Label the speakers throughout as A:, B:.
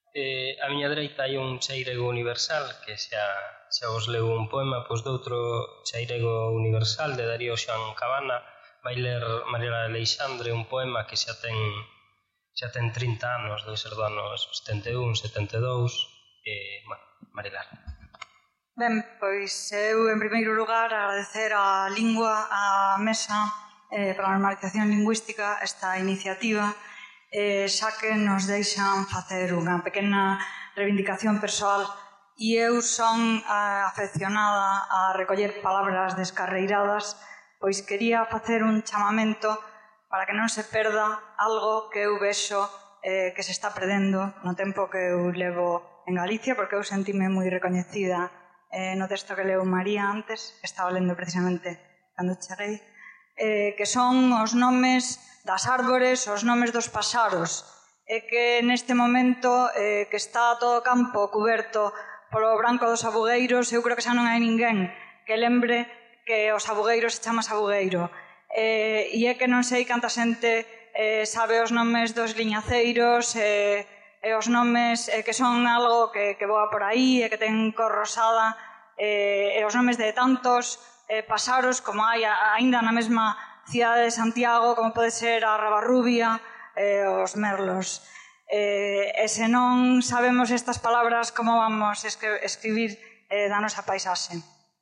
A: A miña dereita hai un cheirego universal que xa vos leu un poema doutro cheirego universal de Darío Xoán Cabana. Vai ler Mariela Aleixandre un poema que xa ten 30 anos, debe ser do ano 71, 72. Mariela.
B: Ben, pois eu en primeiro lugar agradecer a Lingua, a Mesa para a Normalización Lingüística esta iniciativa, xa que nos deixan facer unha pequena reivindicación persoal. E eu son afeccionada a recoller palabras descarreiradas, pois quería facer un chamamento para que non se perda algo que eu vexo que se está perdendo no tempo que eu levo en Galicia, porque eu sentime moi recoñecida no texto que leu María antes, que estaba lendo precisamente cando cheguei, que son os nomes das árbores, os nomes dos paxaros, e que neste momento que está todo o campo cuberto polo branco dos sabugueiros, eu creo que xa non hai ninguén que lembre que o sabugueiro se chama sabugueiro, e é que non sei canta xente sabe os nomes dos liñaceiros e os nomes que son algo que voa por aí e que ten cor rosada, e os nomes de tantos paxaros como hai aínda na mesma cidade de Santiago, como pode ser a rabarrubia e os merlos. E se non sabemos estas palabras, como vamos escribir da nosa paisaxe?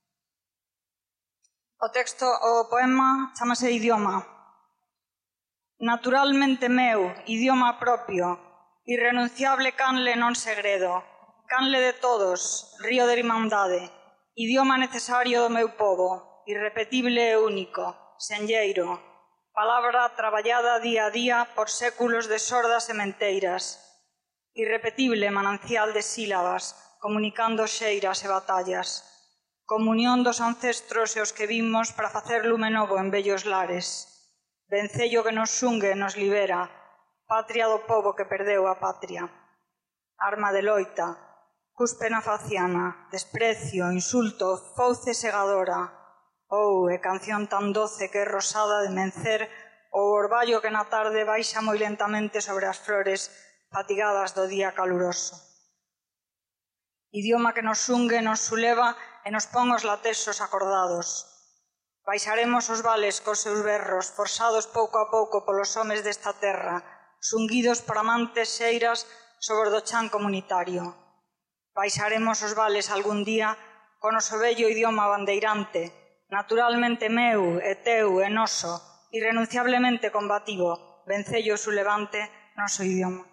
B: O texto, o poema, chamase Idioma. Naturalmente meu, idioma propio, irrenunciable canle non segredo, canle de todos, río de irmandade, idioma necesario do meu pobo, irrepetible e único, senlleiro, palabra traballada día a día por séculos de sordas e menteiras, irrepetible manancial de sílabas, comunicando xeiras e batallas, comunión dos ancestros e os que vimos para facer lume novo en bellos lares, vencello que nos xungue e nos libera, patria do pobo que perdeu a patria, arma de loita, cuspe na faciana, desprecio, insulto, fauce segadora, e canción tan doce que é rosada de mencer o orballo que na tarde baixa moi lentamente sobre as flores fatigadas do día caluroso. Idioma que nos xungue, nos suleva e nos pon os latesos acordados. Baixaremos os vales cos seus berros, forzados pouco a pouco polos homes desta terra, xunguidos por amantes xeiras sobre o do chan comunitario. Baixaremos os vales algún día con o noso bello idioma bandeirante, naturalmente meu e teu e noso, irrenunciablemente combativo, vencello sulevante noso idioma.